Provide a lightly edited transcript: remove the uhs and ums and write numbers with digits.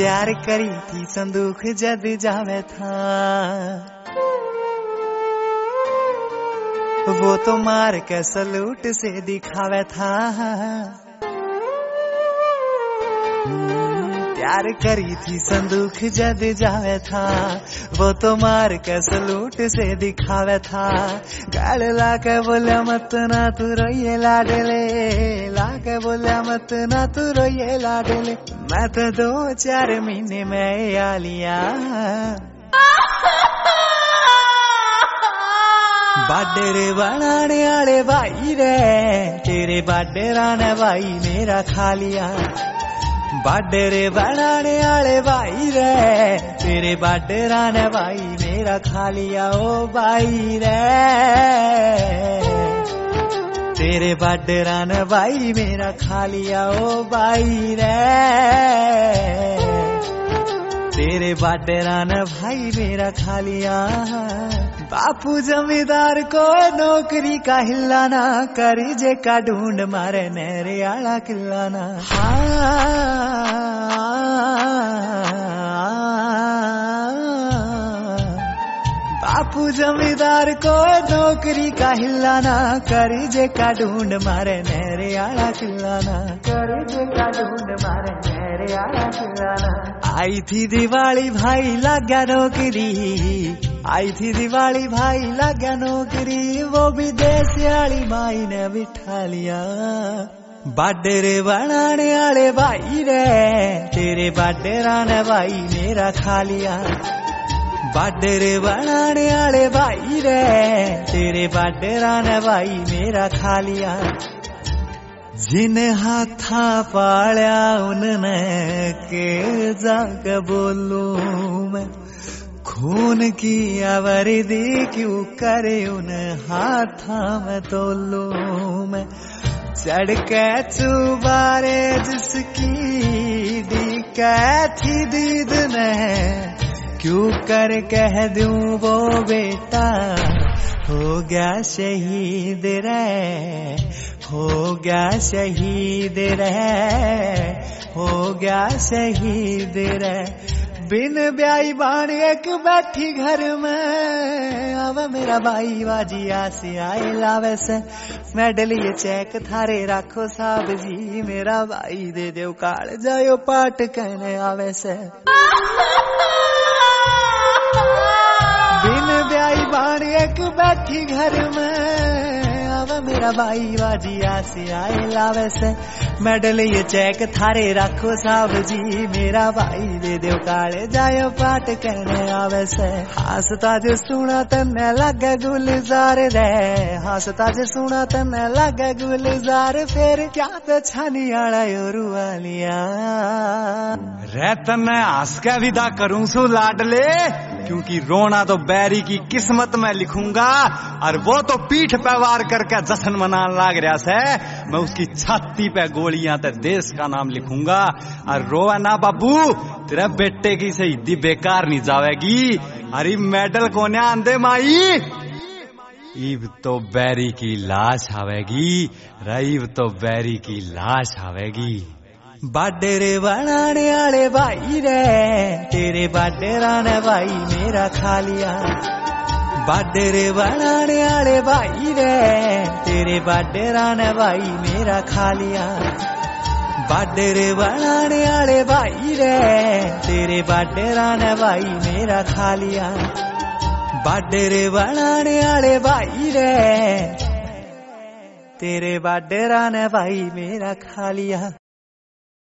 तैयार करी थी संदूक जद जावे था, वो तो मार के सलूट से दिखावे था। तैयार करी थी संदूक जद जावे था, वो तो मार के सलूट से दिखावे था। गाल लाके बोला मत ना तू रोइए लाडले, लाके बोला मत ना तू रोइए लाडले, मैं तो 2-4 महीने में आ लिया। बाडे बनाने आले भाई रे, तेरे बाडे राने भाई मेरा खा लिया। बाडे बनाने आले भाई रे, तेरे बाडे राने भाई मेरा खा लिया। ओ भाई रे, तेरे बाडे राने भाई मेरा खा लिया। ओ भाई रे, तेरे बाडे राने भाई मेरा खा लिया। बापू जमींदार को नौकरी का हिलाना, करी जे का ढूंढ मारे नहरे आला किलाना। बापू जमींदार को नौकरी का हिलाना, करी जे का ढूंढ मारे नहरे आला किलाना, करी जे का ढूंढ मारे नहरे आला किलाना। आई थी दिवाली भाई लग गया नौकरी, आई थी दिवाली भाई लग गया नौकरी, वो भी देश वाली माई ने बिठा लिया। बाडे बनाने आले भाई रे, तेरे बाडे राने भाई मेरा खा लिया। बाडे बनाने आले भाई रे, तेरे बाडे राने भाई मेरा खा लिया। जिन हाथा पालिया उनने के जाके बोलूं मैं, खून की आवर्दी क्यों करे उन हाथा में तोलूं मैं। चढ़ के चुबारे जिसकी दी थी दीद ने, क्यों कर कह दूं वो बेटा हो गया शहीद रे, हो गया शहीद रे, हो गया शहीद रे। बिन ब्याई बाणी एक बैठी घर में, अब मेरा भाई बाजिया से आए लावे से। मेडल ये चेक थारे राखो साहब जी, मेरा भाई दे दो काल जायो पाट कहने आवे से। बिन ब्याई बाणी एक बैठी घर में, अब मेरा भाई बाजिया से आए लावे से। मेडल ये चेक थारे राखो साहब जी, मेरा भाई दे दो काले जायो पाट कहने आवे से। हंसता जो सुना तन्ने लगे गुलजार रे, हंसता जो सुना तन्ने लगे गुलजार, फिर क्या तो छानी आड़ा योरू वालिया रे। तन्ने हंस के विदा करूं सु लाडले, क्योंकि रोना तो बैरी की किस्मत में लिखूंगा, और वो तो पीठ पे वार करके जश्न मनाने लाग रहा से। मैं उसकी छाती पे गोलियां ते देश का नाम लिखूंगा। और रोवा ना बाबू, तेरे बेटे की शहीदी बेकार नहीं जावेगी। अरे मेडल कोने आंदे माई, इब तो बैरी की लाश आवेगी, रईब तो बैरी की लाश आवेगी। बाडे बनाने आले भाई रे, तेरे बाडे राने भाई मेरा खा लिया। बाडे बनाने आले भाई रे, तेरे बाडे राने भाई मेरा खा लिया। बाडे बनाने आले भाई रे, तेरे बाडे राने भाई मेरा खा लिया। बाडे बनाने आले भाई रे, तेरे बाडे राने भाई मेरा खा लिया।